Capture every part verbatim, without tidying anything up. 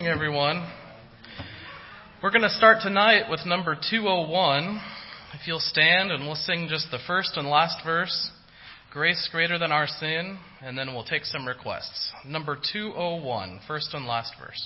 Everyone. We're going to start tonight with number two oh one. If you'll stand, and we'll sing just the first and last verse, Grace Greater Than Our Sin, and then we'll take some requests. Number two oh one, first and last verse.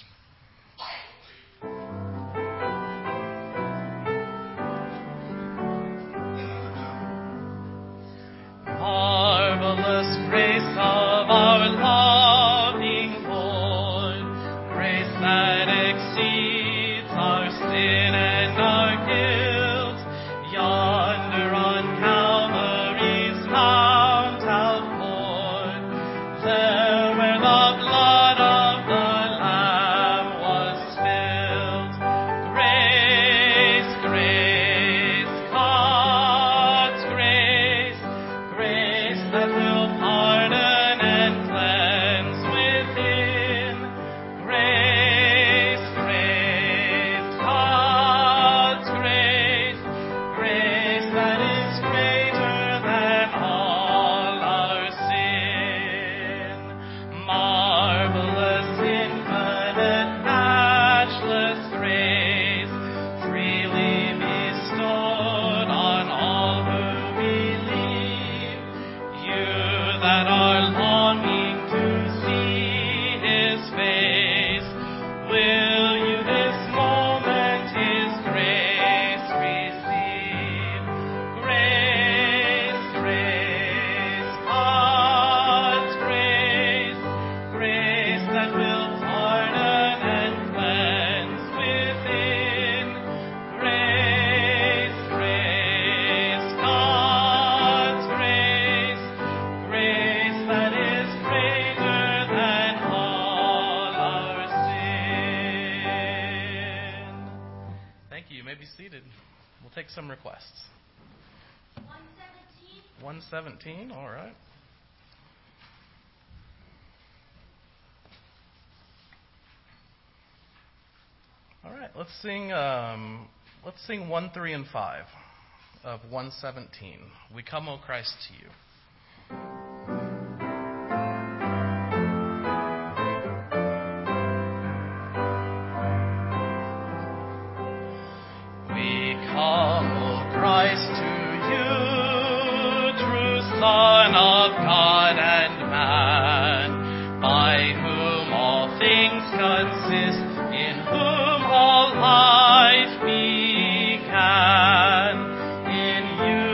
Marvelous grace of our loving Lord, grace that exceeds our sin and our guilt, yonder on Calvary's mount outpoured, there where the blood of the Lamb was spilled. Grace, grace, God's grace, grace that will pardon and cleanse within. Grace, grace, God's grace, grace that is greater than all our sin. Marvelous, infinite, matchless grace, freely bestowed on all who believe. You that are longing to see His face, will you this moment His grace receive? Grace, grace, God's grace, grace that will pardon and cleanse within. Grace, grace, God's grace, grace that is greater than all our sin. Thank you. You may be seated. We'll take some requests. one seventeen, all right. All right, let's sing um, let's sing one, three, and five of one seventeen. We come, O Christ, to you. We come, O Christ, to you, true Son of God and man, by whom all things consist, in whom all life began. In you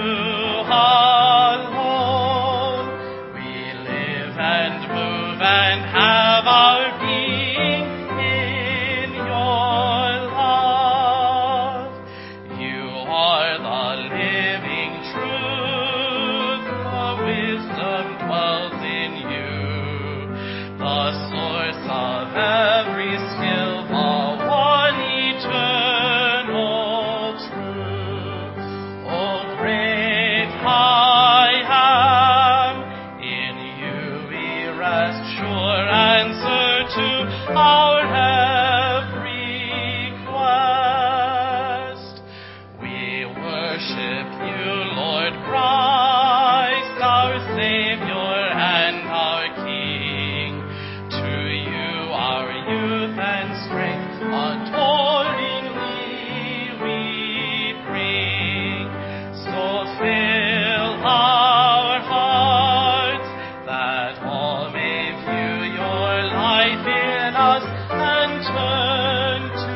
alone we live and move and have our being in your love. You are the living truth, the wisdom dwells in you, the source of every skill, the one eternal truth. O great I am, in you we rest, sure answer to our every quest. We worship you, Lord Christ, our Savior and our King. To you our youth and strength adoringly we bring. So fill our hearts that all may view your life in us and turn to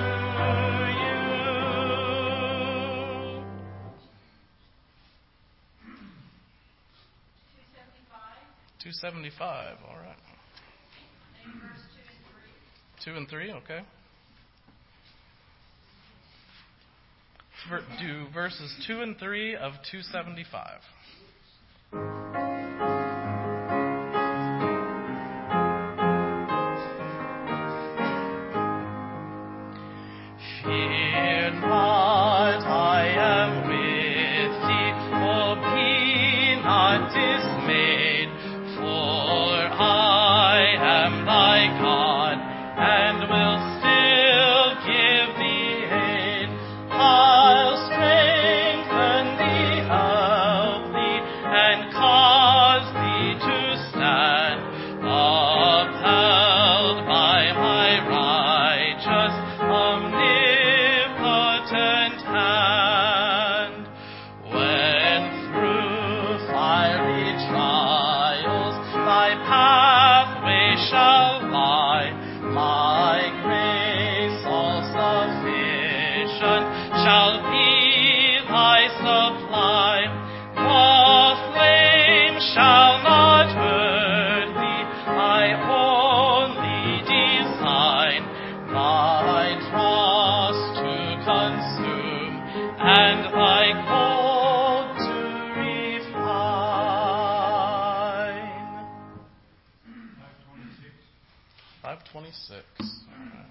you. two seventy-five, all right. Two and three, okay. Ver- Do verses two and three of two seventy-five. Fear not, I am with thee. Oh, be not dismayed, for I am thy God, and will still give thee aid. I'll strengthen thee, help thee, and cause thee to stand, upheld by my righteous thy trust to consume, and thy cold to refine. five twenty-six. All right.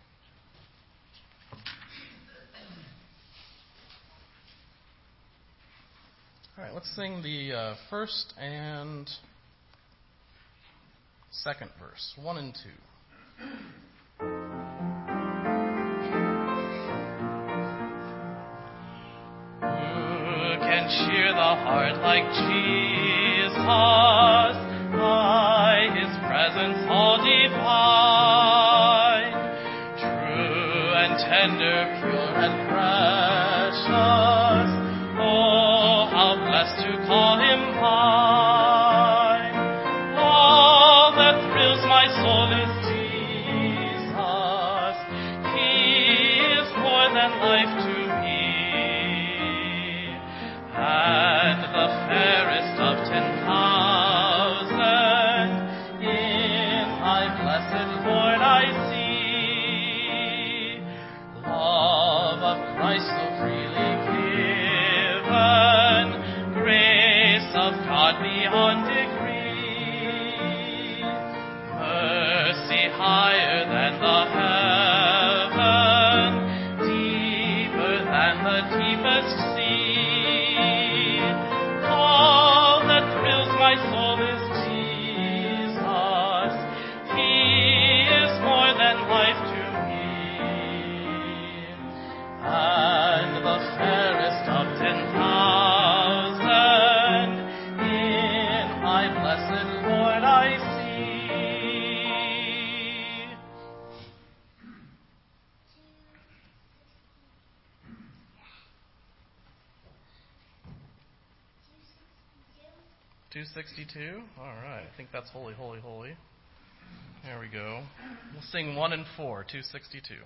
All right, let's sing the uh, first and second verse, one and two. Who can cheer the heart like Jesus? By his presence all divine, true and tender, pure and precious. Oh, how blessed to call him mine. All that thrills my soul is Jesus. He is more than life to me, and the fairest of ten thousand in my blessed Lord I see. Love of Christ so freely given, grace of God beyond degree, mercy higher than the heaven, deeper than the deepest sea. All that thrills my soul is Jesus. He is more than life to me, and the fairest of ten thousand in my blessed Lord I see. two sixty-two. All right. I think that's holy, holy, holy. There we go. We'll sing one and four, two sixty-two.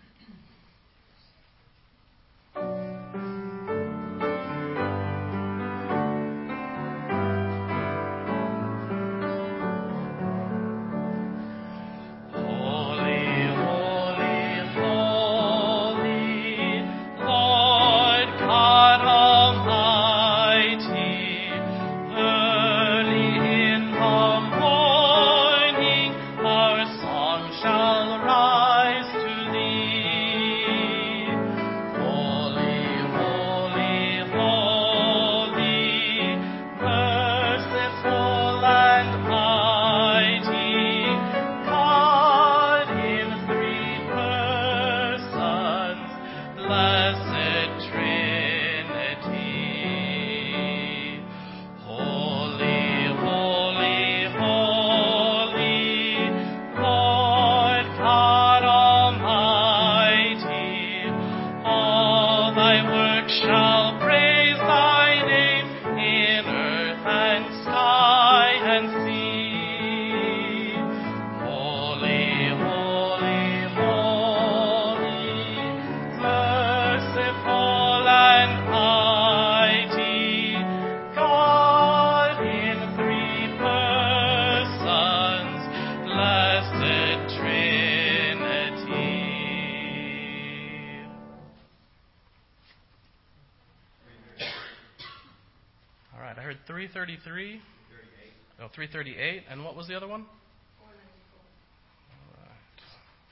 three thirty-three? Oh, three thirty-eight. And what was the other one? four ninety-four. All right.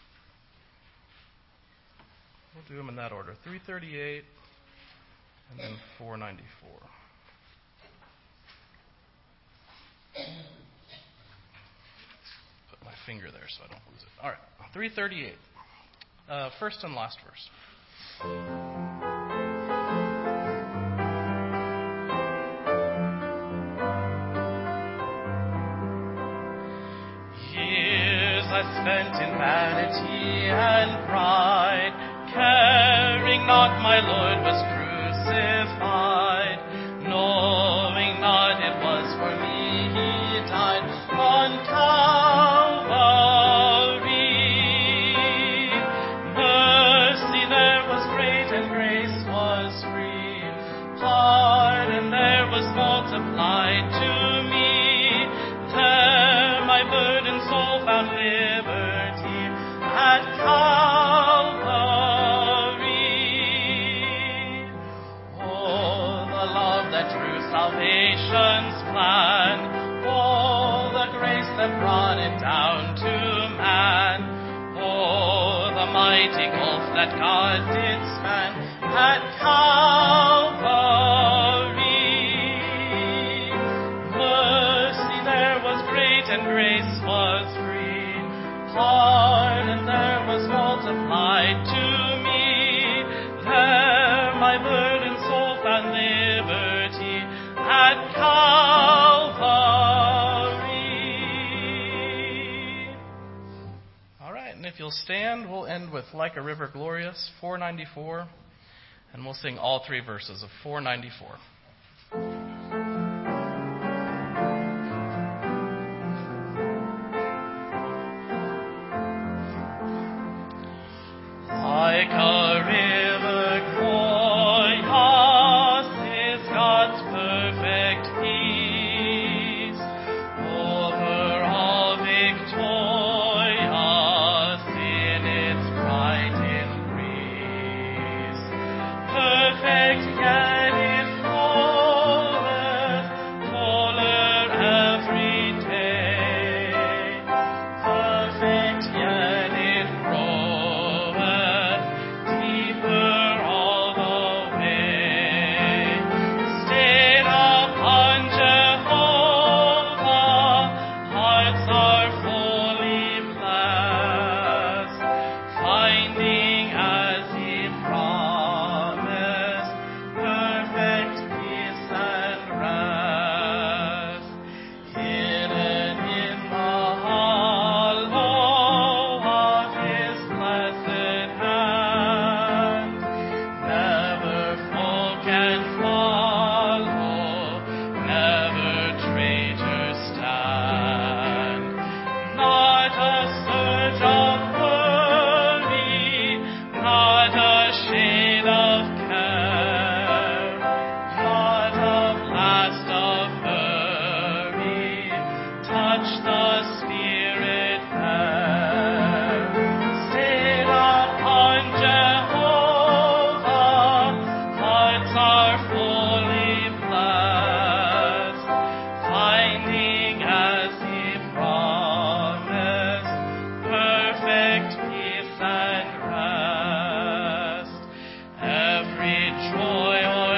We'll do them in that order. three thirty-eight and then four ninety-four. Put my finger there so I don't lose it. All right. three thirty-eight. Uh, first and last verse. Spent in vanity and pride, caring not my Lord was crucified, knowing not it was for me he died on Calvary. Mercy there was great and grace was free, pardon there was multiplied to me, there my burdened soul found liberty at Calvary. mighty gulf that God did span at Calvary. Mercy there was great and grace was free. Pardon there was multiplied to me. There my burdened soul found liberty at Calvary. All right, and if you'll stand, we'll end with Like a River Glorious, four ninety-four, and we'll sing all three verses of four ninety-four. Like a river glorious is God's perfect peace, over all victorious in its bright increase. Perfect yet it floweth, fuller every day. Perfect yet it groweth, deeper all the way. Stayed upon Jehovah, hearts are fully blessed, finding as He promised, perfect peace and rest. Hidden in the hollow of His blessed hand, never foe can follow, never traitor stand. Not a surge of worry, not a shade of care, not a blast of hurry, touch the Spirit there. Stayed upon Jehovah, hearts are fully blessed, finding as He promised, perfect peace and rest. Every joy or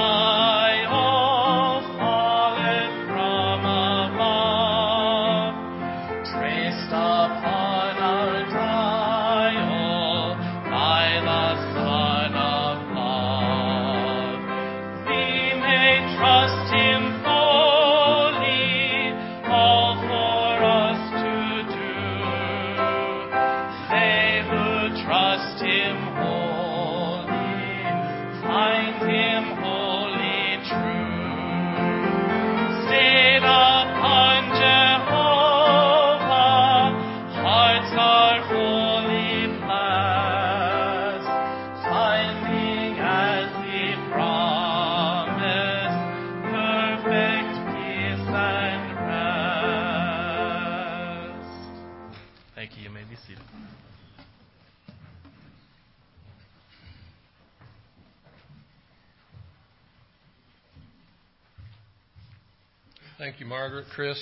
trial falleth from above, traced upon our trial by the Son of Love. We may trust Him fully, all for us to do. They who trust Him wholly, find Him wholly true. Stayed upon Jehovah, hearts are wholly blessed, finding as He promised, perfect peace and rest. Thank you. You may be seated. Thank you, Margaret, Chris.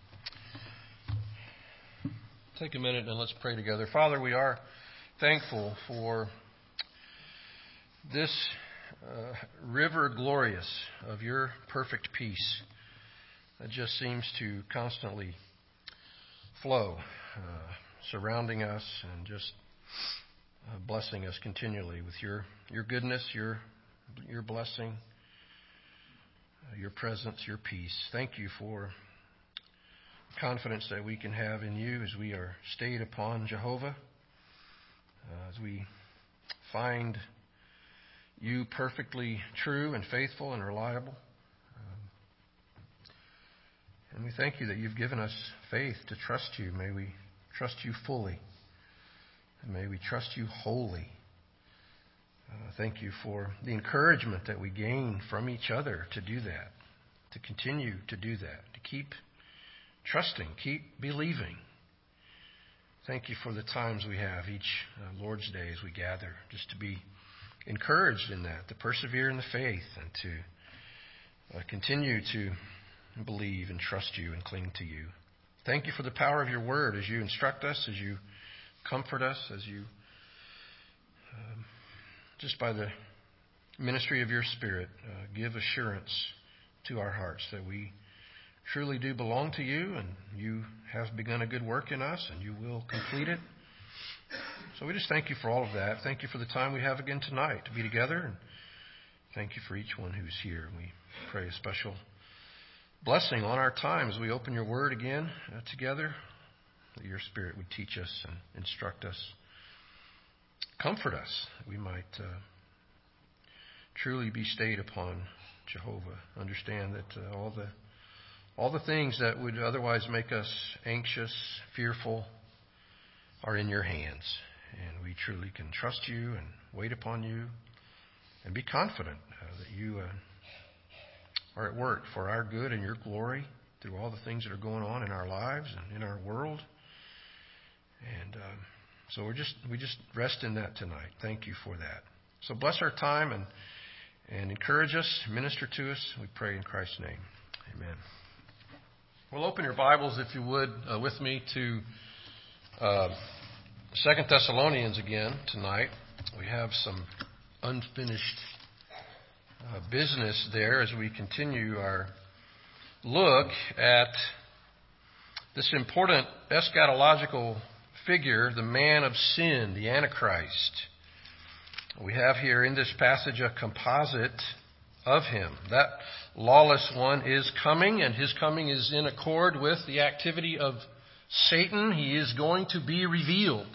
Take a minute and let's pray together. Father, we are thankful for this uh, river glorious of your perfect peace that just seems to constantly flow, uh, surrounding us and just uh, blessing us continually with your, your goodness, your, your blessing, your presence, your peace. Thank you for confidence that we can have in you as we are stayed upon Jehovah, uh, as we find you perfectly true and faithful and reliable. Um, and we thank you that you've given us faith to trust you. May we trust you fully, and may we trust you wholly. Uh, thank you for the encouragement that we gain from each other to do that, to continue to do that, to keep trusting, keep believing. Thank you for the times we have each uh, Lord's Day as we gather, just to be encouraged in that, to persevere in the faith and to uh, continue to believe and trust you and cling to you. Thank you for the power of your word as you instruct us, as you comfort us, as you just by the ministry of your Spirit, uh, give assurance to our hearts that we truly do belong to you, and you have begun a good work in us, and you will complete it. So we just thank you for all of that. Thank you for the time we have again tonight to be together, and thank you for each one who's here. We pray a special blessing on our time as we open your word again uh, together, that your Spirit would teach us and instruct us, comfort us, that we might uh, truly be stayed upon Jehovah. Understand that uh, all the all the things that would otherwise make us anxious, fearful, are in your hands. And we truly can trust you and wait upon you and be confident uh, that you uh, are at work for our good and your glory through all the things that are going on in our lives and in our world. And uh, so we're just we just rest in that tonight. Thank you for that. So bless our time and and encourage us, minister to us. We pray in Christ's name. Amen. Well, open your Bibles, if you would, uh, with me to uh, Second Thessalonians again tonight. We have some unfinished uh, business there as we continue our look at this important eschatological figure, the man of sin, the Antichrist. We have here in this passage a composite of him. That lawless one is coming, and his coming is in accord with the activity of Satan. He is going to be revealed.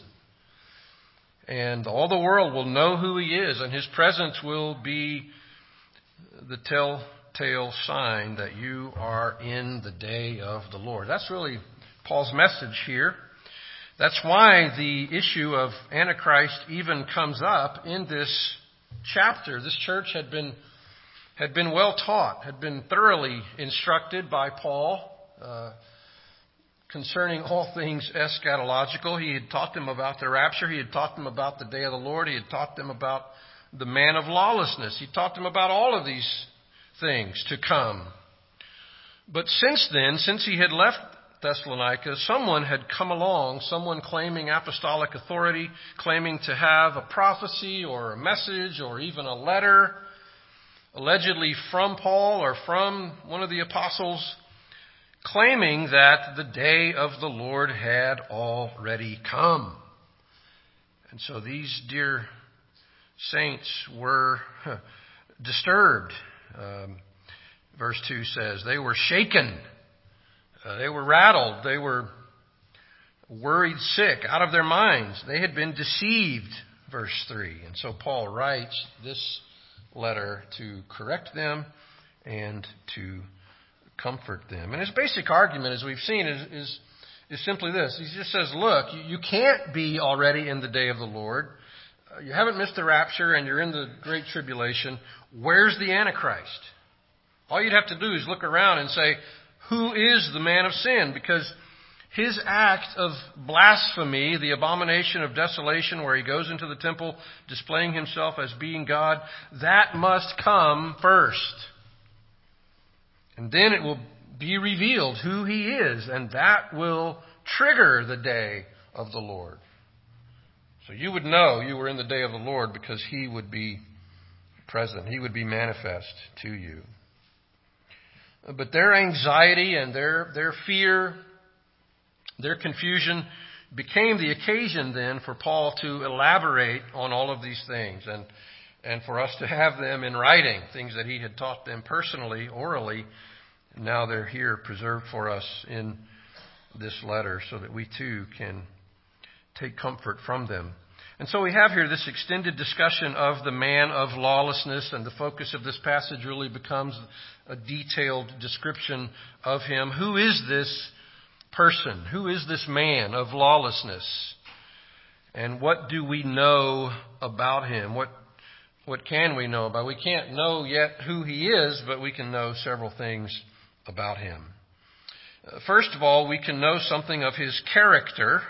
And all the world will know who he is, and his presence will be the telltale sign that you are in the day of the Lord. That's really Paul's message here. That's why the issue of Antichrist even comes up in this chapter. This church had been had been well taught, had been thoroughly instructed by Paul uh, concerning all things eschatological. He had taught them about the rapture. He had taught them about the day of the Lord. He had taught them about the man of lawlessness. He taught them about all of these things to come. But since then, since he had left Thessalonica, someone had come along, someone claiming apostolic authority, claiming to have a prophecy or a message or even a letter, allegedly from Paul or from one of the apostles, claiming that the day of the Lord had already come. And so these dear saints were disturbed. Um, verse two says, they were shaken. Uh, they were rattled. They were worried sick, out of their minds. They had been deceived, verse three. And so Paul writes this letter to correct them and to comfort them. And his basic argument, as we've seen, is, is, is simply this. He just says, look, you, you can't be already in the day of the Lord. Uh, you haven't missed the rapture and you're in the great tribulation. Where's the Antichrist? All you'd have to do is look around and say, who is the man of sin? Because his act of blasphemy, the abomination of desolation where he goes into the temple displaying himself as being God, that must come first. And then it will be revealed who he is, and that will trigger the day of the Lord. So you would know you were in the day of the Lord because he would be present. He would be manifest to you. But their anxiety and their, their fear, their confusion became the occasion then for Paul to elaborate on all of these things and, and for us to have them in writing, things that he had taught them personally, orally. Now they're here preserved for us in this letter so that we too can take comfort from them. And so we have here this extended discussion of the man of lawlessness, and the focus of this passage really becomes a detailed description of him. Who is this person? Who is this man of lawlessness? And what do we know about him? What what can we know about? We can't know yet who he is, but we can know several things about him. Uh, first of all, we can know something of his character.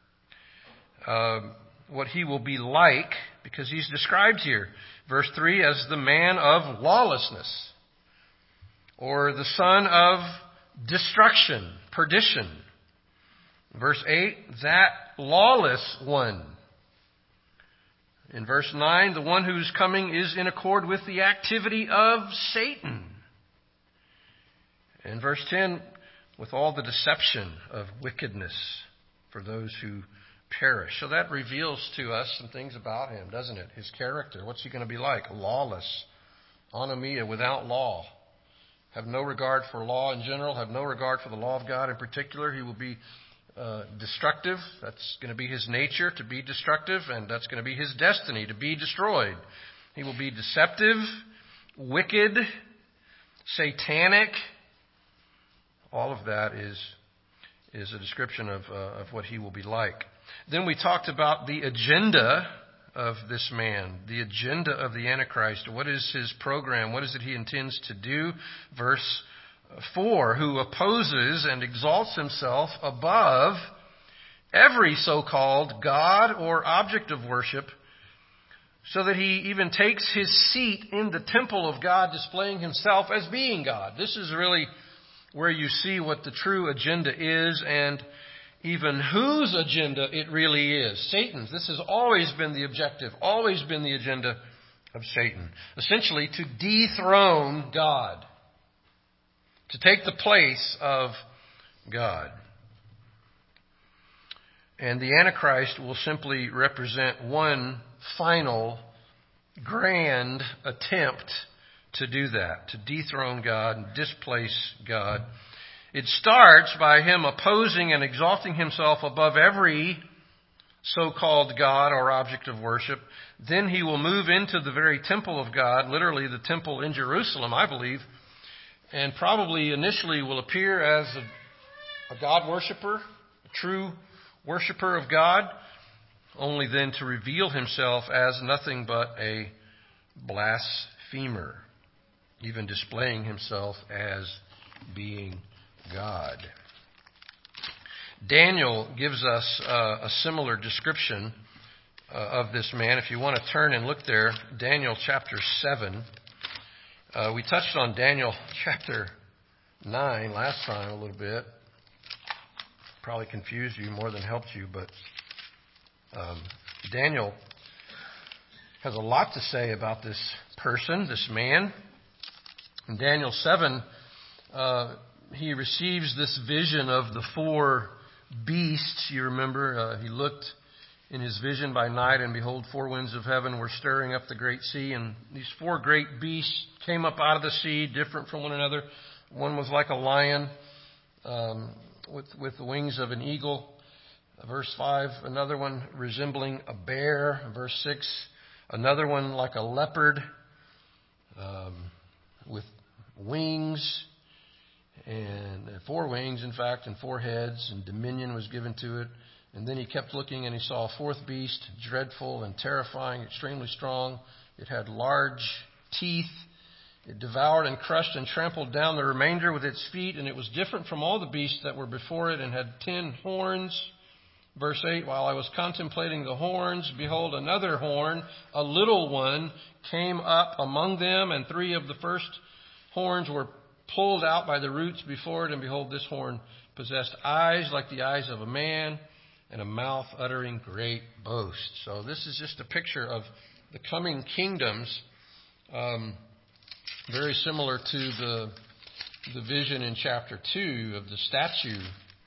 Uh, what he will be like, because he's described here, verse three, as the man of lawlessness, or the son of destruction, perdition. Verse eight, that lawless one. In verse nine, the one whose coming is in accord with the activity of Satan. In verse ten, with all the deception of wickedness for those who perish. So that reveals to us some things about him, doesn't it? His character. What's he going to be like? Lawless. Anomia, without law. Have no regard for law in general. Have no regard for the law of God in particular. He will be uh, destructive. That's going to be his nature, to be destructive. And that's going to be his destiny, to be destroyed. He will be deceptive, wicked, satanic. All of that is, is a description of, uh, of what he will be like. Then we talked about the agenda of this man, the agenda of the Antichrist. What is his program? What is it he intends to do? Verse four, who opposes and exalts himself above every so-called God or object of worship, so that he even takes his seat in the temple of God, displaying himself as being God. This is really where you see what the true agenda is, and even whose agenda it really is. Satan's. This has always been the objective, always been the agenda of Satan. Essentially, to dethrone God. To take the place of God. And the Antichrist will simply represent one final, grand attempt to do that. To dethrone God and displace God. It starts by him opposing and exalting himself above every so-called God or object of worship. Then he will move into the very temple of God, literally the temple in Jerusalem, I believe, and probably initially will appear as a, a God worshiper, a true worshiper of God, only then to reveal himself as nothing but a blasphemer, even displaying himself as being God. Daniel gives us uh, a similar description uh, of this man. If you want to turn and look there, Daniel chapter seven. Uh, we touched on Daniel chapter nine last time a little bit. Probably confused you more than helped you, but um, Daniel has a lot to say about this person, this man. In Daniel seven, uh, he receives this vision of the four beasts. You remember, uh, he looked in his vision by night, and behold, four winds of heaven were stirring up the great sea. And these four great beasts came up out of the sea, different from one another. One was like a lion um, with, with the wings of an eagle. Verse five, another one resembling a bear. Verse six, another one like a leopard um, with wings. And four wings, in fact, and four heads, and dominion was given to it. And then he kept looking, and he saw a fourth beast, dreadful and terrifying, extremely strong. It had large teeth. It devoured and crushed and trampled down the remainder with its feet, and it was different from all the beasts that were before it, and had ten horns. Verse eight, while I was contemplating the horns, behold, another horn, a little one, came up among them, and three of the first horns were pulled out by the roots before it, and behold, this horn possessed eyes like the eyes of a man, and a mouth uttering great boasts. So this is just a picture of the coming kingdoms, um, very similar to the the vision in chapter two of the statue,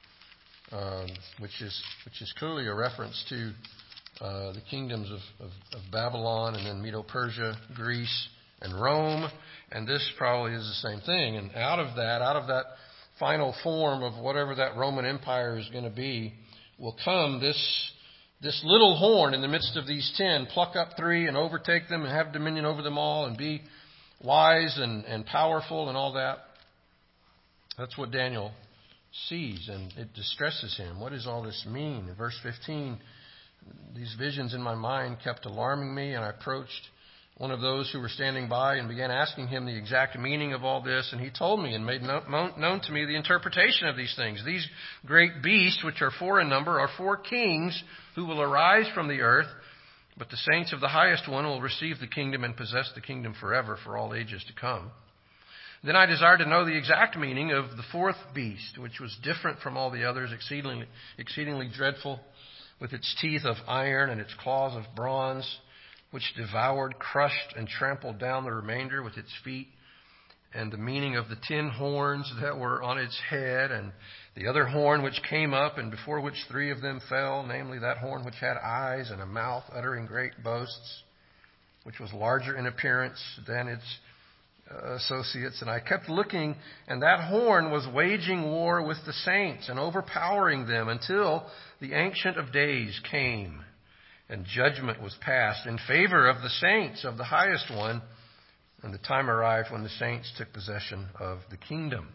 um, which is which is clearly a reference to uh, the kingdoms of, of, of Babylon, and then Medo-Persia, Greece, and Rome. And this probably is the same thing. And out of that, out of that final form of whatever that Roman Empire is going to be, will come this this little horn in the midst of these ten, pluck up three and overtake them and have dominion over them all and be wise and, and powerful and all that. That's what Daniel sees, and it distresses him. What does all this mean? In verse fifteen, these visions in my mind kept alarming me, and I approached one of those who were standing by and began asking him the exact meaning of all this. And he told me and made known to me the interpretation of these things. These great beasts, which are four in number, are four kings who will arise from the earth. But the saints of the highest one will receive the kingdom and possess the kingdom forever for all ages to come. Then I desired to know the exact meaning of the fourth beast, which was different from all the others, exceedingly, exceedingly dreadful, with its teeth of iron and its claws of bronze. which devoured, crushed, and trampled down the remainder with its feet, and the meaning of the ten horns that were on its head, and the other horn which came up, and before which three of them fell, namely that horn which had eyes and a mouth uttering great boasts, which was larger in appearance than its uh, associates. And I kept looking, and that horn was waging war with the saints and overpowering them until the Ancient of Days came, and judgment was passed in favor of the saints of the Highest One. And the time arrived when the saints took possession of the kingdom.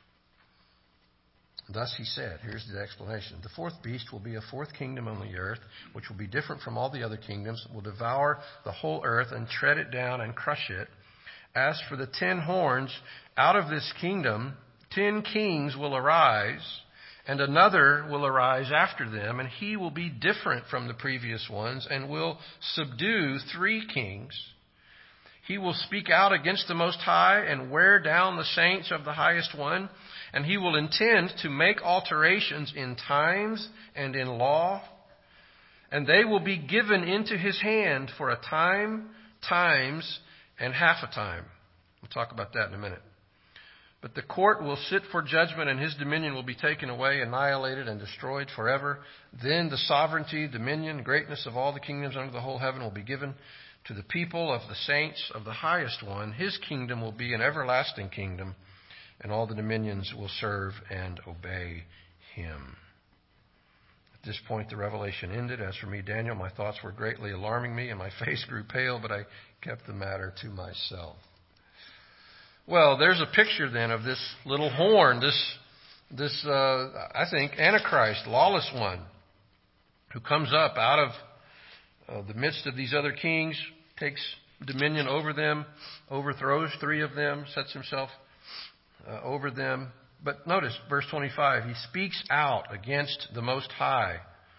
Thus he said, here's the explanation: the fourth beast will be a fourth kingdom on the earth, which will be different from all the other kingdoms, will devour the whole earth and tread it down and crush it. As for the ten horns, out of this kingdom ten kings will arise, and another will arise after them, and he will be different from the previous ones, and will subdue three kings. He will speak out against the Most High and wear down the saints of the Highest One, and he will intend to make alterations in times and in law, and they will be given into his hand for a time, times, and half a time. We'll talk about that in a minute. But the court will sit for judgment, and his dominion will be taken away, annihilated, and destroyed forever. Then the sovereignty, dominion, greatness of all the kingdoms under the whole heaven will be given to the people of the saints of the Highest One. His kingdom will be an everlasting kingdom, and all the dominions will serve and obey him. At this point, the revelation ended. As for me, Daniel, my thoughts were greatly alarming me, and my face grew pale, but I kept the matter to myself. Well, there's a picture then of this little horn, this, this uh, I think, Antichrist, lawless one, who comes up out of Uh, the midst of these other kings, takes dominion over them, overthrows three of them, sets himself uh, over them. But notice verse twenty-five, he speaks out against the Most High.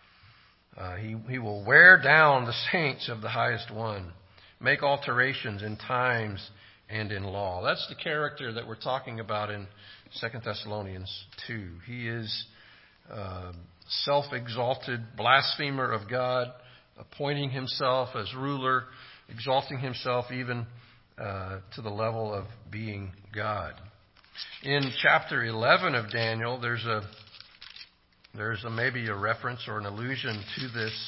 Uh, he, he will wear down the saints of the Highest One, make alterations in times and in law. That's the character that we're talking about in Second Thessalonians two. He is uh, self-exalted, blasphemer of God, appointing himself as ruler, exalting himself even uh, to the level of being God. In chapter eleven of Daniel, there's a there's a, maybe a reference or an allusion to this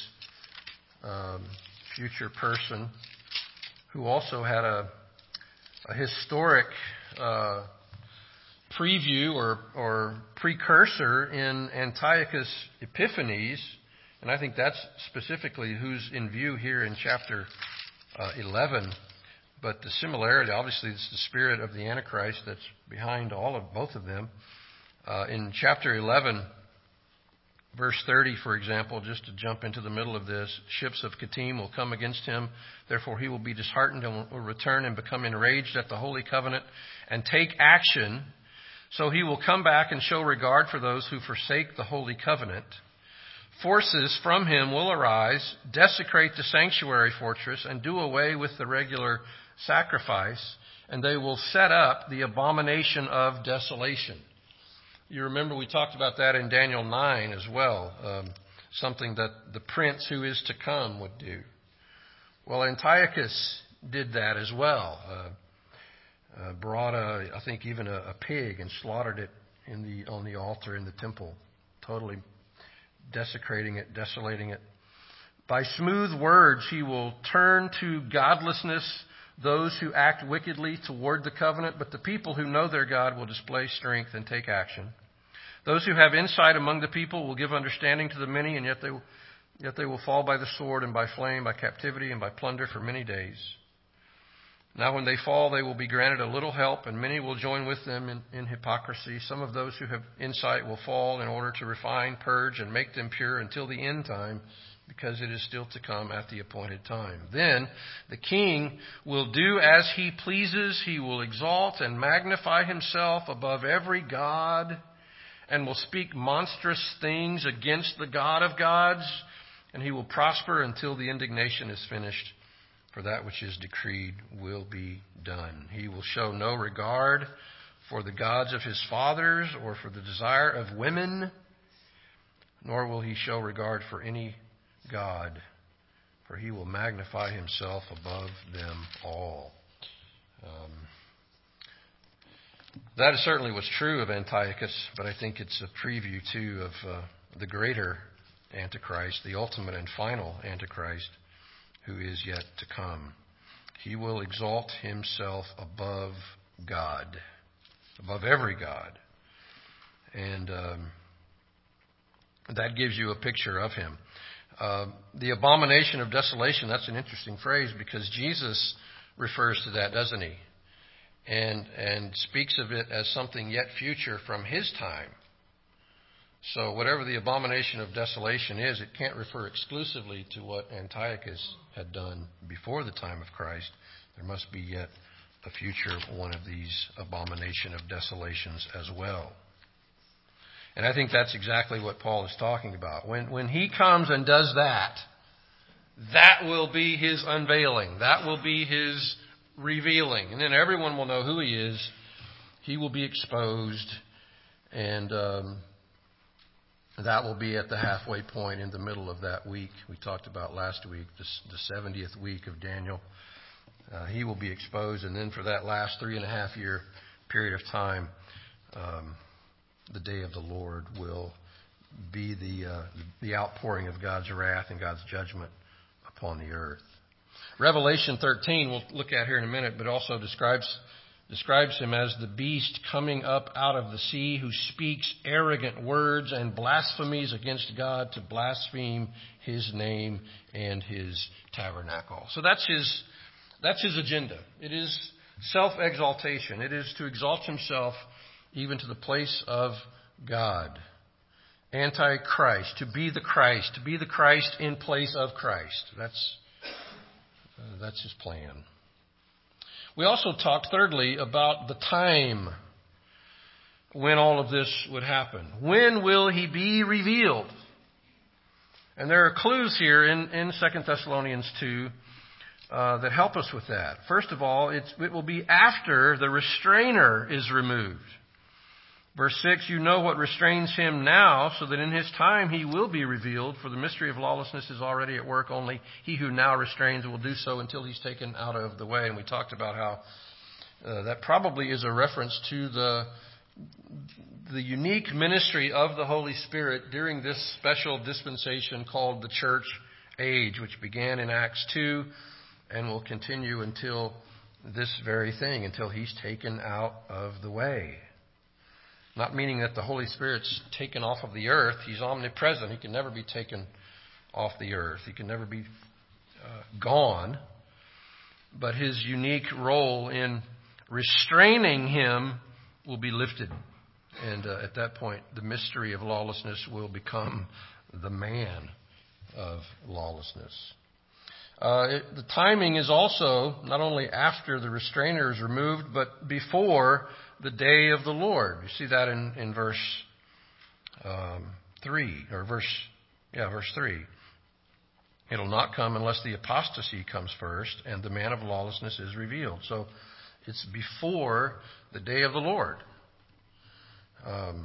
um, future person who also had a, a historic uh, preview or, or precursor in Antiochus Epiphanes. And I think that's specifically who's in view here in chapter uh, eleven. But the similarity, obviously, it's the spirit of the Antichrist that's behind all of both of them. Uh, in chapter eleven, verse thirty, for example, just to jump into the middle of this, ships of Kittim will come against him. Therefore, he will be disheartened and will return and become enraged at the holy covenant and take action. So he will come back and show regard for those who forsake the holy covenant. Forces from him will arise, desecrate the sanctuary fortress, and do away with the regular sacrifice, and they will set up the abomination of desolation. You remember we talked about that in Daniel nine as well, um, something that the prince who is to come would do. Well, Antiochus did that as well. Uh, uh, brought, a, I think, even a, a pig and slaughtered it in the on the altar in the temple, totally desecrating it, desolating it. By smooth words, he will turn to godlessness those who act wickedly toward the covenant, but the people who know their God will display strength and take action. Those who have insight among the people will give understanding to the many, and yet they, yet they will fall by the sword and by flame, by captivity and by plunder for many days. Now when they fall, they will be granted a little help, and many will join with them in, in hypocrisy. Some of those who have insight will fall in order to refine, purge, and make them pure until the end time, because it is still to come at the appointed time. Then the king will do as he pleases. He will exalt and magnify himself above every god, and will speak monstrous things against the God of gods, and he will prosper until the indignation is finished. For that which is decreed will be done. He will show no regard for the gods of his fathers or for the desire of women, nor will he show regard for any god for he will magnify himself above them all. Um, that is certainly was true of Antiochus, but I think it's a preview, too, of uh, the greater Antichrist, the ultimate and final Antichrist, who is yet to come. He will exalt himself above God, above every God. And um, that gives you a picture of him. Uh, the abomination of desolation, that's an interesting phrase because Jesus refers to that, doesn't he? And, and speaks of it as something yet future from his time. So whatever the abomination of desolation is, it can't refer exclusively to what Antiochus had done before the time of Christ. There must be yet a future one of these abomination of desolations as well. And I think that's exactly what Paul is talking about. When, when he comes and does that, that will be his unveiling. That will be his revealing. And then everyone will know who he is. He will be exposed. And um, that will be at the halfway point in the middle of that week. We talked about last week, the, the seventieth week of Daniel. Uh, he will be exposed. And then for that last three and a half year period of time, um, the day of the Lord will be the uh, the outpouring of God's wrath and God's judgment upon the earth. Revelation thirteen, we'll look at here in a minute, but also describes describes him as the beast coming up out of the sea who speaks arrogant words and blasphemies against God to blaspheme his name and his tabernacle. So that's his that's his agenda. It is self-exaltation. It is to exalt himself even to the place of God. Antichrist, to be the Christ, to be the Christ in place of Christ. That's, uh, that's his plan. We also talked, thirdly, about the time when all of this would happen. When will he be revealed? And there are clues here in, in Second Thessalonians two uh, that help us with that. First of all, it's, it will be after the restrainer is removed. Verse six, you know what restrains him now, so that in his time he will be revealed. For the mystery of lawlessness is already at work. Only he who now restrains will do so until he's taken out of the way. And we talked about how uh, that probably is a reference to the, the unique ministry of the Holy Spirit during this special dispensation called the church age, which began in Acts two and will continue until this very thing, until he's taken out of the way. Not meaning that the Holy Spirit's taken off of the earth. He's omnipresent. He can never be taken off the earth. He can never be uh, gone. But his unique role in restraining him will be lifted. And uh, at that point, the mystery of lawlessness will become the man of lawlessness. Uh, it, the timing is also not only after the restrainer is removed, but before the day of the Lord. You see that in, in verse um, three, or verse, yeah, verse three. It'll not come unless the apostasy comes first and the man of lawlessness is revealed. So it's before the day of the Lord. Um,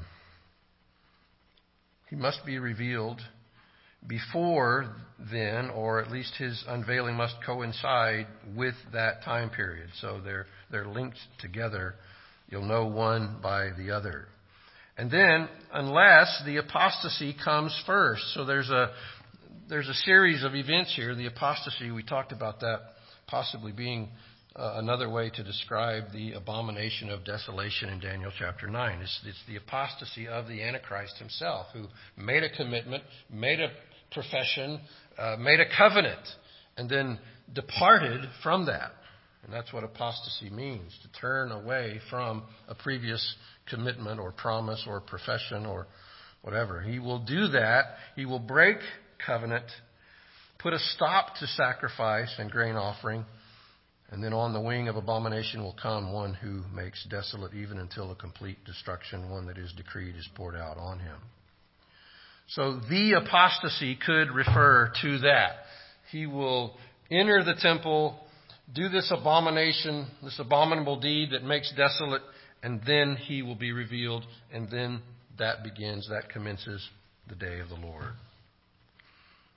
he must be revealed before then, or at least his unveiling must coincide with that time period. So they're they're linked together. You'll know one by the other. And then, unless the apostasy comes first. So there's a there's a series of events here. The apostasy, we talked about that possibly being uh, another way to describe the abomination of desolation in Daniel chapter nine. It's, it's the apostasy of the Antichrist himself, who made a commitment, made a profession, uh, made a covenant, and then departed from that. And that's what apostasy means, to turn away from a previous commitment or promise or profession or whatever. He will do that. He will break covenant, put a stop to sacrifice and grain offering, and then on the wing of abomination will come one who makes desolate even until a complete destruction, one that is decreed is poured out on him. So the apostasy could refer to that. He will enter the temple, do this abomination, this abominable deed that makes desolate, and then he will be revealed, and then that begins, that commences the day of the Lord.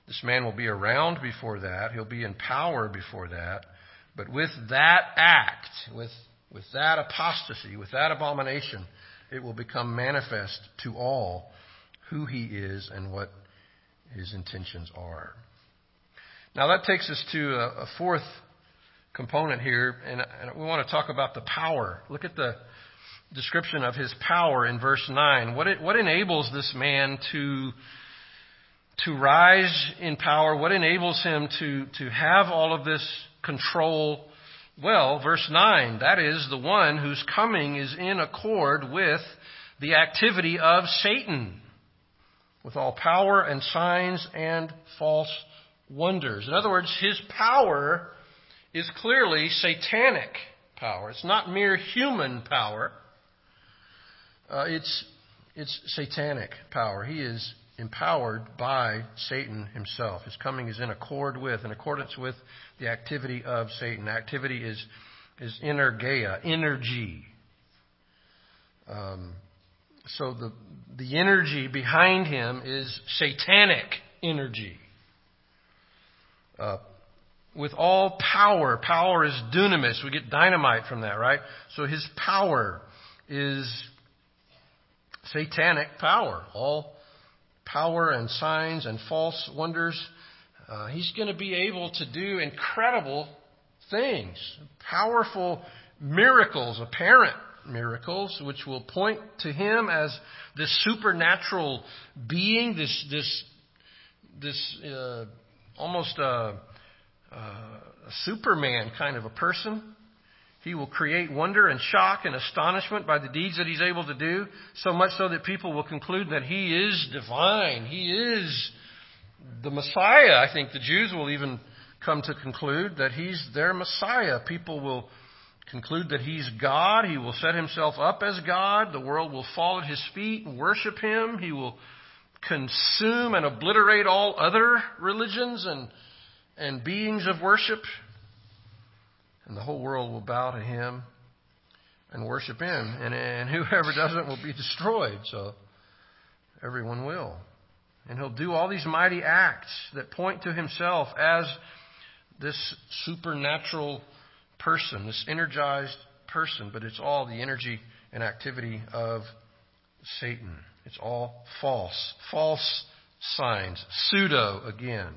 This man will be around before that. He'll be in power before that. But with that act, with, with that apostasy, with that abomination, it will become manifest to all who he is and what his intentions are. Now that takes us to a, a fourth component here, and, and we want to talk about the power. Look at the description of his power in verse nine. What it, what enables this man to to rise in power? What enables him to to have all of this control? Well, verse nine, that is the one whose coming is in accord with the activity of Satan, with all power and signs and false wonders. In other words, his power is clearly satanic power. It's not mere human power. Uh, it's it's satanic power. He is empowered by Satan himself. His coming is in accord with, in accordance with the activity of Satan. Activity is is energeia, energy. Um, so the the energy behind him is satanic energy. Uh, with all power, power is dunamis. We get dynamite from that, right? So his power is satanic power. All power and signs and false wonders. Uh, he's going to be able to do incredible things, powerful miracles, apparent miracles, which will point to him as this supernatural being, this this this uh, almost a, a Superman kind of a person. He will create wonder and shock and astonishment by the deeds that he's able to do, so much so that people will conclude that he is divine. He is the Messiah. I think the Jews will even come to conclude that he's their Messiah. People will conclude that he's God. He will set himself up as God. The world will fall at his feet and worship him. He will consume and obliterate all other religions and, and beings of worship. And the whole world will bow to him and worship him. And, and whoever doesn't will be destroyed. So everyone will. And he'll do all these mighty acts that point to himself as this supernatural person, this energized person. But it's all the energy and activity of Satan. It's all false. False signs. Pseudo again.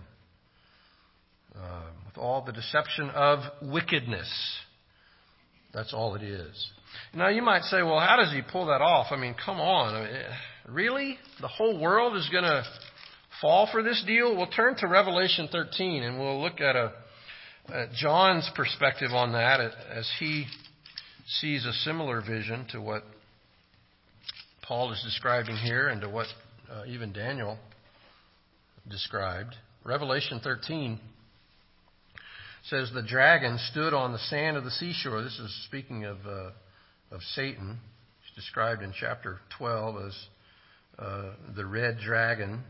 Uh, with all the deception of wickedness. That's all it is. Now you might say, well, how does he pull that off? I mean, come on. I mean, really? The whole world is going to fall for this deal? We'll turn to Revelation thirteen and we'll look at, a, at John's perspective on that as he sees a similar vision to what Paul is describing here and to what uh, even Daniel described. Revelation thirteen says the dragon stood on the sand of the seashore. This is speaking of uh, of Satan. He's described in chapter twelve as uh, the red dragon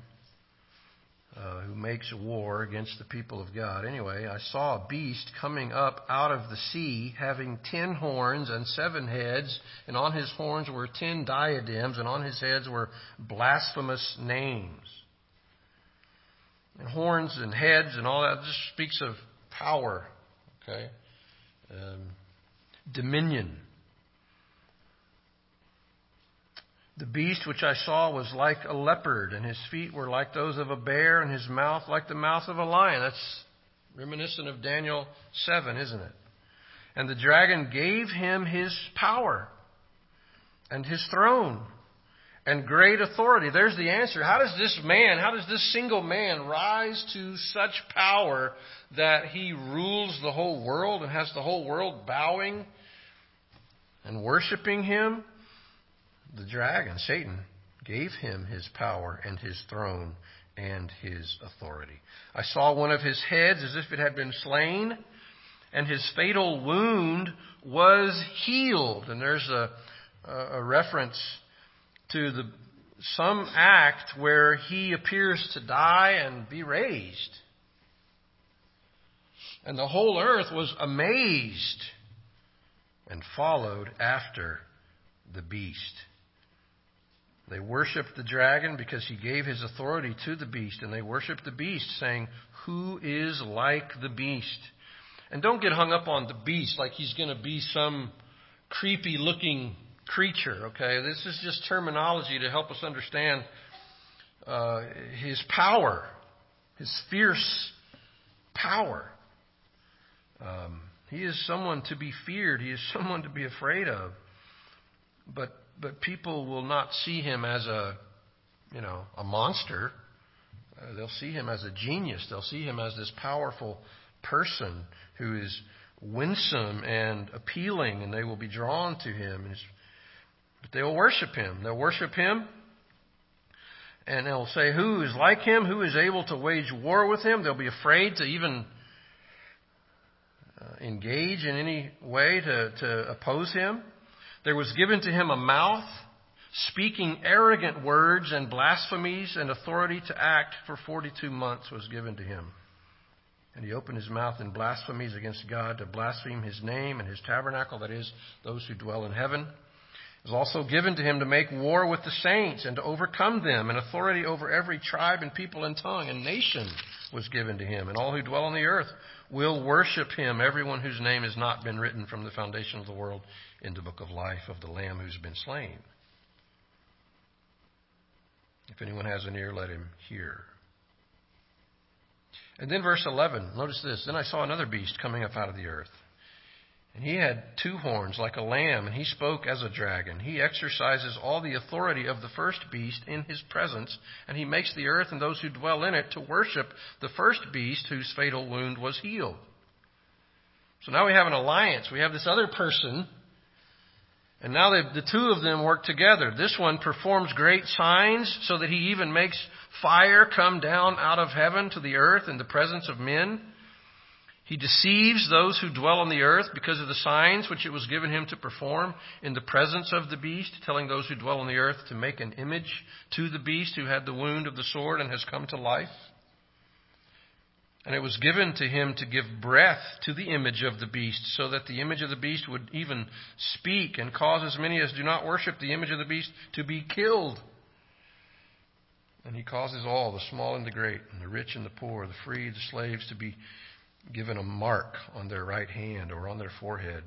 uh, who makes war against the people of God. Anyway, I saw a beast coming up out of the sea, having ten horns and seven heads, and on his horns were ten diadems, and on his heads were blasphemous names. And horns and heads and all that just speaks of power, okay, um, dominion. The beast which I saw was like a leopard, and his feet were like those of a bear, and his mouth like the mouth of a lion. That's reminiscent of Daniel seven, isn't it? And the dragon gave him his power and his throne and great authority. There's the answer. How does this man, how does this single man rise to such power that he rules the whole world and has the whole world bowing and worshiping him? The dragon, Satan, gave him his power and his throne and his authority. I saw one of his heads as if it had been slain, and his fatal wound was healed. And there's a, a reference to the some act where he appears to die and be raised. And the whole earth was amazed and followed after the beast. They worshiped the dragon because he gave his authority to the beast, and they worshiped the beast, saying, "Who is like the beast?" And don't get hung up on the beast like he's going to be some creepy-looking creature, okay? This is just terminology to help us understand uh, his power, his fierce power. Um, he is someone to be feared. He is someone to be afraid of. But but people will not see him as a, you know, a monster. Uh, they'll see him as a genius. They'll see him as this powerful person who is winsome and appealing, and they will be drawn to him. But they will worship him. They'll worship him, and they'll say, "Who is like him? Who is able to wage war with him?" They'll be afraid to even uh, engage in any way to, to oppose him. There was given to him a mouth, speaking arrogant words and blasphemies, and authority to act for forty-two months was given to him. And he opened his mouth in blasphemies against God, to blaspheme his name and his tabernacle, that is, those who dwell in heaven. It was also given to him to make war with the saints and to overcome them, and authority over every tribe and people and tongue and nation was given to him. And all who dwell on the earth will worship him, everyone whose name has not been written from the foundation of the world in the book of life of the Lamb who's been slain. If anyone has an ear, let him hear. And then verse eleven, notice this. Then I saw another beast coming up out of the earth. And he had two horns like a lamb, and he spoke as a dragon. He exercises all the authority of the first beast in his presence, and he makes the earth and those who dwell in it to worship the first beast whose fatal wound was healed. So now we have an alliance. We have this other person, and now the two of them work together. This one performs great signs so that he even makes fire come down out of heaven to the earth in the presence of men. He deceives those who dwell on the earth because of the signs which it was given him to perform in the presence of the beast, telling those who dwell on the earth to make an image to the beast who had the wound of the sword and has come to life. And it was given to him to give breath to the image of the beast, so that the image of the beast would even speak and cause as many as do not worship the image of the beast to be killed. And he causes all, the small and the great, and the rich and the poor, the free, the slaves, to be given a mark on their right hand or on their forehead,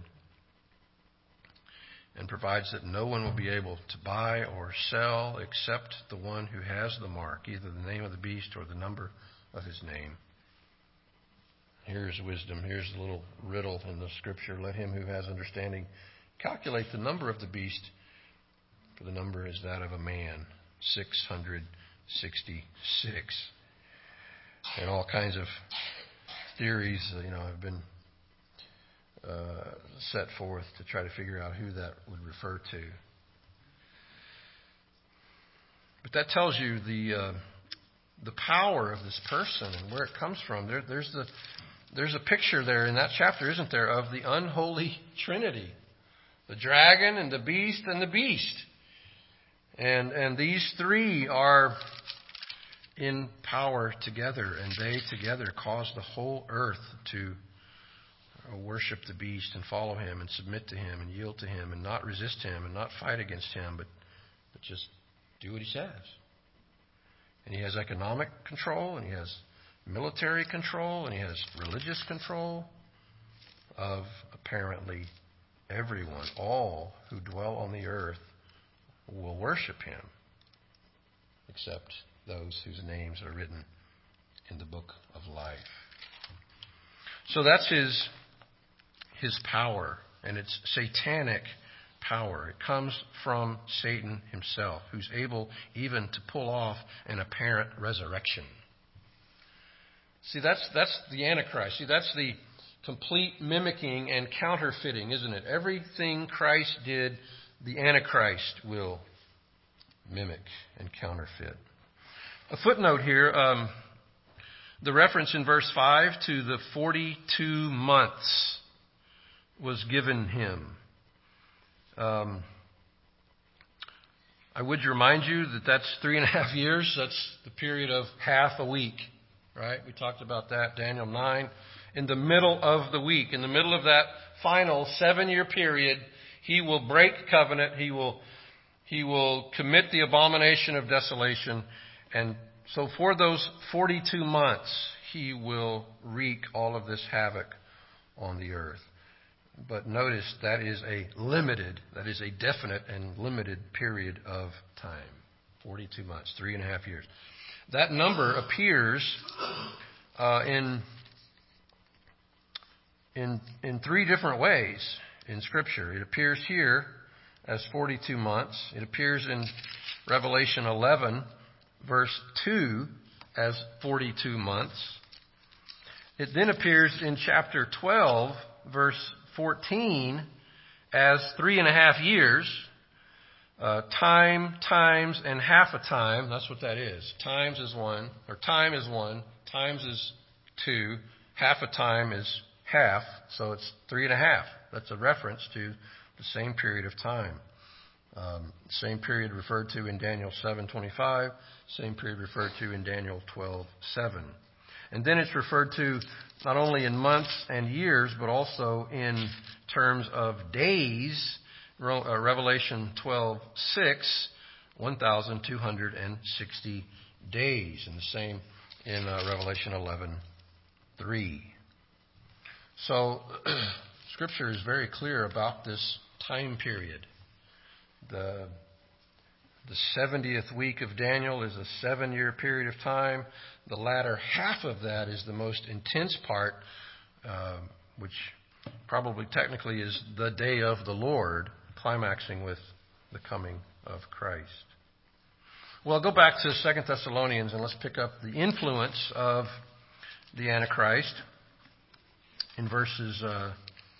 and provides that no one will be able to buy or sell except the one who has the mark, either the name of the beast or the number of his name. Here's wisdom. Here's the little riddle in the scripture. Let him who has understanding calculate the number of the beast, for the number is that of a man, six hundred sixty-six. And all kinds of theories, you know, have been uh, set forth to try to figure out who that would refer to. But that tells you the uh, the power of this person and where it comes from. There, there's the there's a picture there in that chapter, isn't there, of the unholy Trinity, the dragon and the beast and the beast, and and these three are in power together, and they together cause the whole earth to worship the beast and follow him and submit to him and yield to him and not resist him and not fight against him, but, but just do what he says. And he has economic control, and he has military control, and he has religious control of apparently everyone. All who dwell on the earth will worship him, except those whose names are written in the book of life. So that's his his power, and it's satanic power. It comes from Satan himself, who's able even to pull off an apparent resurrection. See, that's that's the Antichrist. See, that's the complete mimicking and counterfeiting, isn't it? Everything Christ did, the Antichrist will mimic and counterfeit. A footnote here, um, the reference in verse five to the forty-two months was given him. Um, I would remind you that that's three and a half years. That's the period of half a week, right? We talked about that, Daniel nine. In the middle of the week, in the middle of that final seven-year period, he will break covenant. He will He will commit the abomination of desolation. And so for those forty-two months, he will wreak all of this havoc on the earth. But notice that is a limited, that is a definite and limited period of time. forty-two months, three and a half years. That number appears uh, in, in, in three different ways in Scripture. It appears here as forty-two months. It appears in Revelation eleven, verse two, as forty-two months. It then appears in chapter twelve, verse fourteen, as three and a half years. Uh, time, times, and half a time. That's what that is. Times is one, or time is one. Times is two. Half a time is half. So it's three and a half. That's a reference to the same period of time. Um, same period referred to in Daniel seven twenty-five. Same period referred to in Daniel twelve seven. And then it's referred to not only in months and years, but also in terms of days. Revelation twelve six, one thousand two hundred sixty days. And the same in uh, Revelation eleven three. So Scripture is very clear about this time period. The The seventieth week of Daniel is a seven-year period of time. The latter half of that is the most intense part, uh, which probably technically is the day of the Lord, climaxing with the coming of Christ. Well, go back to Second Thessalonians and let's pick up the influence of the Antichrist in verses uh,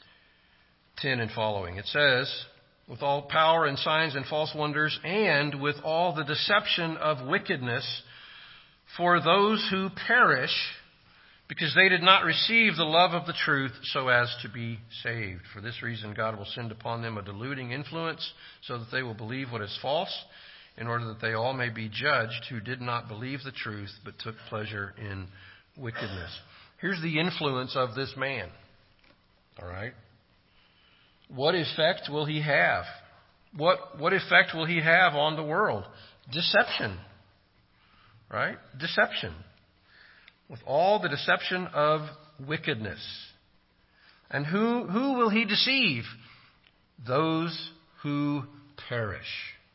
ten and following. It says, with all power and signs and false wonders, and with all the deception of wickedness for those who perish, because they did not receive the love of the truth so as to be saved. For this reason, God will send upon them a deluding influence, so that they will believe what is false, in order that they all may be judged who did not believe the truth, but took pleasure in wickedness. Here's the influence of this man. All right? What effect will he have? What, what effect will he have on the world? Deception. Right? Deception. With all the deception of wickedness. And who, who will he deceive? Those who perish.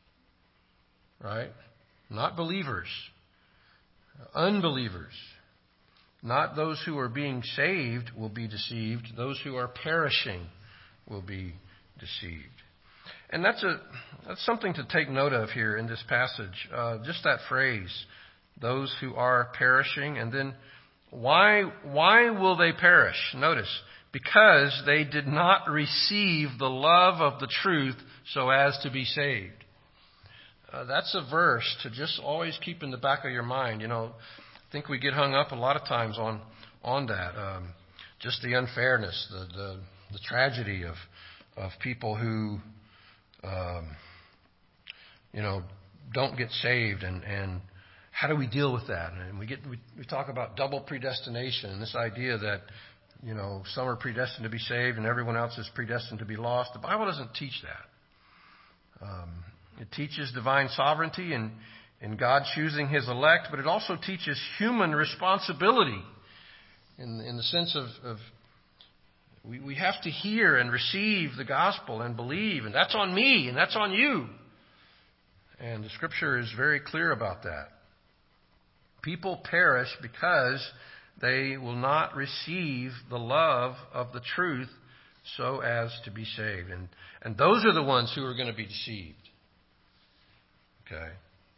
Right? Not believers. Unbelievers. Not those who are being saved will be deceived. Those who are perishing will be deceived. And that's a that's something to take note of here in this passage. Uh, just that phrase, those who are perishing. And then why why will they perish? Notice, because they did not receive the love of the truth so as to be saved. Uh, that's a verse to just always keep in the back of your mind. You know, I think we get hung up a lot of times on on that. Um, just the unfairness, the the the tragedy of of people who, um, you know, don't get saved, and, and how do we deal with that? And we get we, we talk about double predestination, and this idea that, you know, some are predestined to be saved and everyone else is predestined to be lost. The Bible doesn't teach that. Um, it teaches divine sovereignty and in God choosing His elect, but it also teaches human responsibility in in the sense of, of We, we have to hear and receive the gospel and believe, and that's on me and that's on you. And the Scripture is very clear about that. People perish because they will not receive the love of the truth so as to be saved. And, and those are the ones who are going to be deceived. Okay.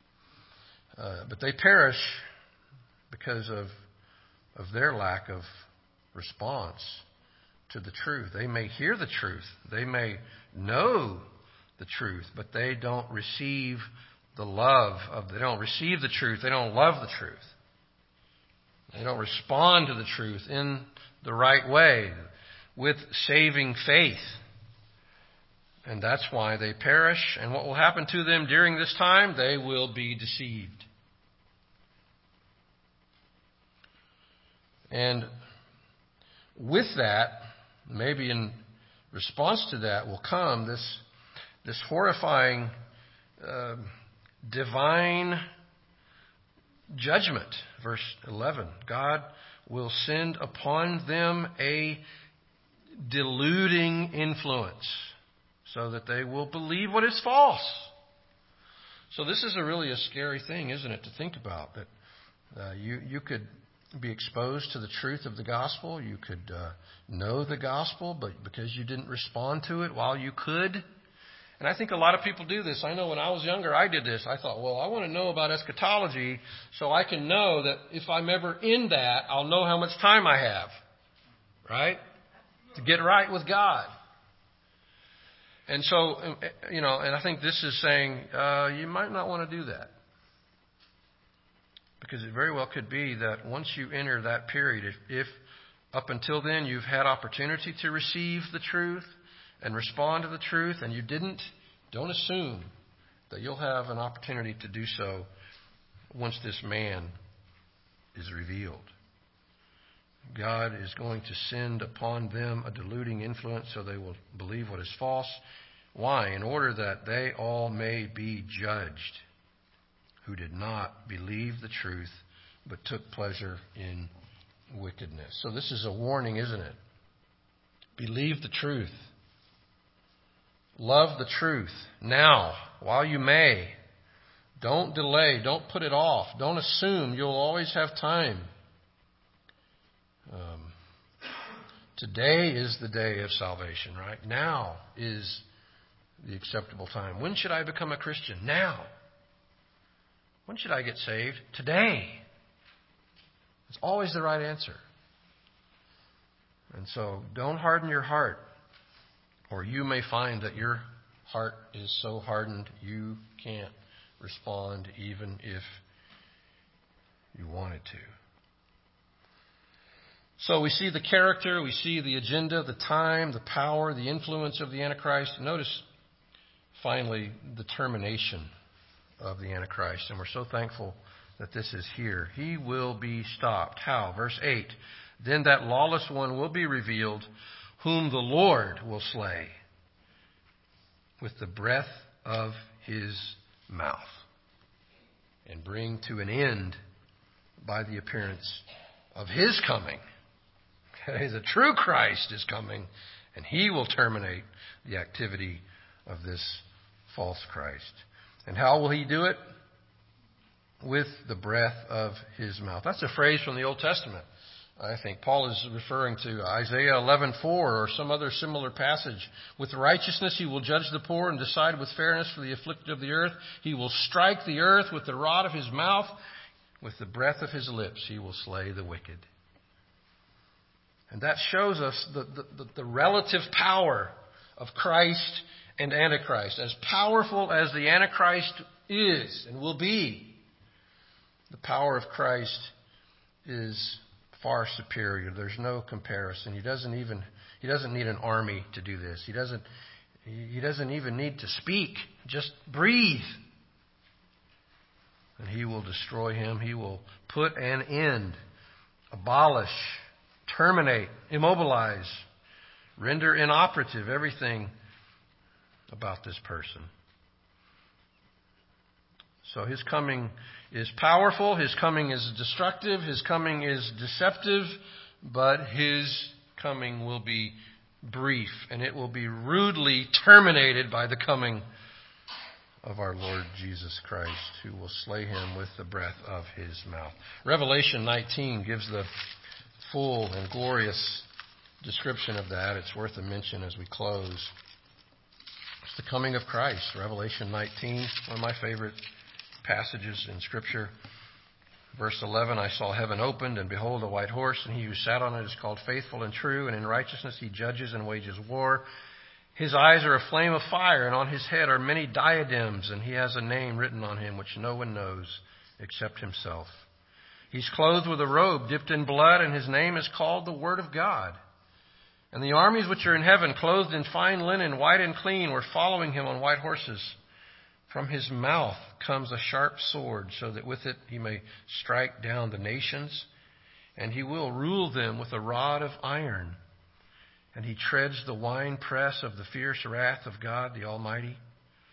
Uh, but they perish because of, of their lack of response to the truth. They may hear the truth. They may know the truth, but they don't receive the love of, they don't receive the truth. They don't love the truth. They don't respond to the truth in the right way with saving faith. And that's why they perish. And what will happen to them during this time? They will be deceived. And with that, maybe in response to that will come this, this horrifying uh, divine judgment. Verse eleven, God will send upon them a deluding influence so that they will believe what is false. So this is a really a scary thing, isn't it, to think about, that uh, you, you could be exposed to the truth of the gospel. You could uh, know the gospel, but because you didn't respond to it while you could. And I think a lot of people do this. I know when I was younger, I did this. I thought, well, I want to know about eschatology so I can know that if I'm ever in that, I'll know how much time I have, right? To get right with God. And so, you know, and I think this is saying uh, you might not want to do that. Because it very well could be that once you enter that period, if, if up until then you've had opportunity to receive the truth and respond to the truth and you didn't, don't assume that you'll have an opportunity to do so once this man is revealed. God is going to send upon them a deluding influence so they will believe what is false. Why? In order that they all may be judged who did not believe the truth but took pleasure in wickedness. So this is a warning, isn't it? Believe the truth. Love the truth now, while you may. Don't delay. Don't put it off. Don't assume you'll always have time. Um, today is the day of salvation, right? Now is the acceptable time. When should I become a Christian? Now. When should I get saved? Today. It's always the right answer. And so don't harden your heart, or you may find that your heart is so hardened you can't respond even if you wanted to. So we see the character, we see the agenda, the time, the power, the influence of the Antichrist. Notice, finally, the termination of the Antichrist. And we're so thankful that this is here. He will be stopped. How? Verse eight. Then that lawless one will be revealed, whom the Lord will slay with the breath of his mouth, and bring to an end by the appearance of his coming. Okay, the true Christ is coming, and he will terminate the activity of this false Christ. And how will he do it? With the breath of his mouth. That's a phrase from the Old Testament. I think Paul is referring to Isaiah eleven four or some other similar passage. With righteousness he will judge the poor and decide with fairness for the afflicted of the earth. He will strike the earth with the rod of his mouth. With the breath of his lips he will slay the wicked. And that shows us the, the, the relative power of Christ and Antichrist. As powerful as the Antichrist is and will be, the power of Christ is far superior. There's no comparison. He doesn't even he doesn't need an army to do this. He doesn't he doesn't even need to speak. Just breathe. And he will destroy him. He will put an end, abolish, terminate, immobilize, render inoperative everything about this person. So his coming is powerful, his coming is destructive, his coming is deceptive, but his coming will be brief, and it will be rudely terminated by the coming of our Lord Jesus Christ, who will slay him with the breath of his mouth. Revelation nineteen gives the full and glorious description of that. It's worth a mention as we close. It's the coming of Christ. Revelation nineteen, one of my favorite passages in Scripture. Verse eleven, I saw heaven opened, and behold, a white horse, and he who sat on it is called Faithful and True, and in righteousness he judges and wages war. His eyes are a flame of fire, and on his head are many diadems, and he has a name written on him which no one knows except himself. He's clothed with a robe dipped in blood, and his name is called the Word of God. And the armies which are in heaven, clothed in fine linen, white and clean, were following him on white horses. From his mouth comes a sharp sword, so that with it he may strike down the nations, and he will rule them with a rod of iron. And he treads the winepress of the fierce wrath of God the Almighty.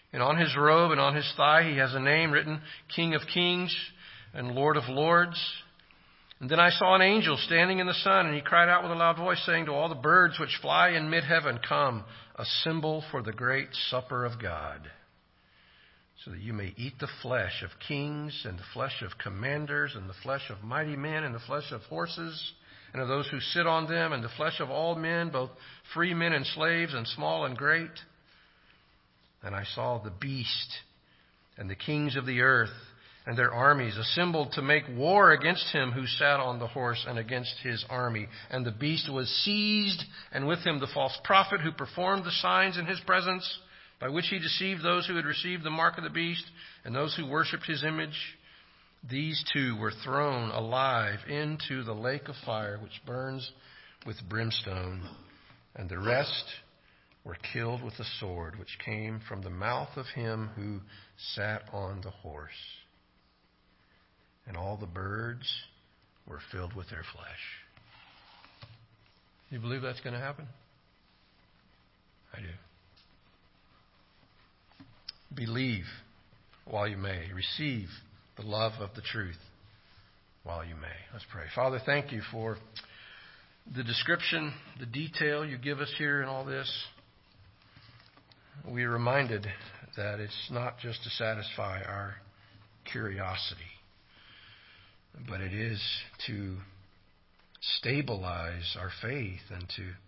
And on his robe and on his thigh he has a name written, King of Kings and Lord of Lords. And then I saw an angel standing in the sun, and he cried out with a loud voice, saying to all the birds which fly in mid-heaven, Come, assemble for the great supper of God, so that you may eat the flesh of kings, and the flesh of commanders, and the flesh of mighty men, and the flesh of horses, and of those who sit on them, and the flesh of all men, both free men and slaves, and small and great. And I saw the beast and the kings of the earth and their armies assembled to make war against him who sat on the horse and against his army. And the beast was seized, and with him the false prophet who performed the signs in his presence, by which he deceived those who had received the mark of the beast and those who worshipped his image. These two were thrown alive into the lake of fire, which burns with brimstone, and the rest were killed with the sword which came from the mouth of him who sat on the horse. And all the birds were filled with their flesh. You believe that's going to happen? I do. Believe while you may. Receive the love of the truth while you may. Let's pray. Father, thank you for the description, the detail you give us here in all this. We are reminded that it's not just to satisfy our curiosity, but it is to stabilize our faith and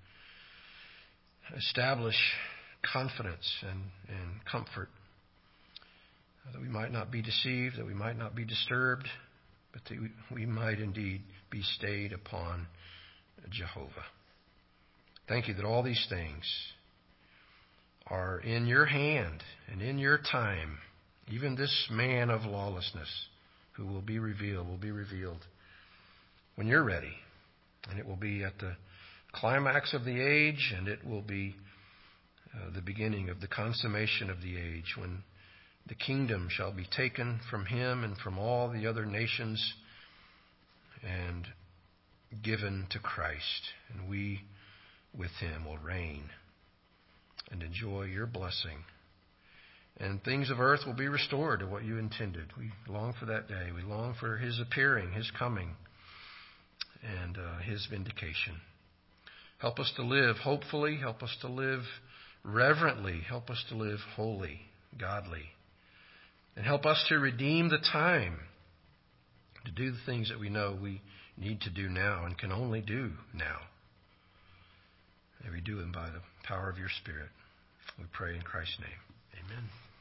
to establish confidence and, and comfort, that we might not be deceived, that we might not be disturbed, but that we, we might indeed be stayed upon Jehovah. Thank you that all these things are in your hand and in your time. Even this man of lawlessness who will be revealed will be revealed when you're ready. And it will be at the climax of the age, and it will be uh, the beginning of the consummation of the age, when the kingdom shall be taken from him and from all the other nations and given to Christ. And we with him will reign and enjoy your blessing. And things of earth will be restored to what you intended. We long for that day. We long for his appearing, his coming, and uh, his vindication. Help us to live hopefully. Help us to live reverently. Help us to live holy, godly. And help us to redeem the time to do the things that we know we need to do now and can only do now. And we do them by the power of your Spirit. We pray in Christ's name. Amen.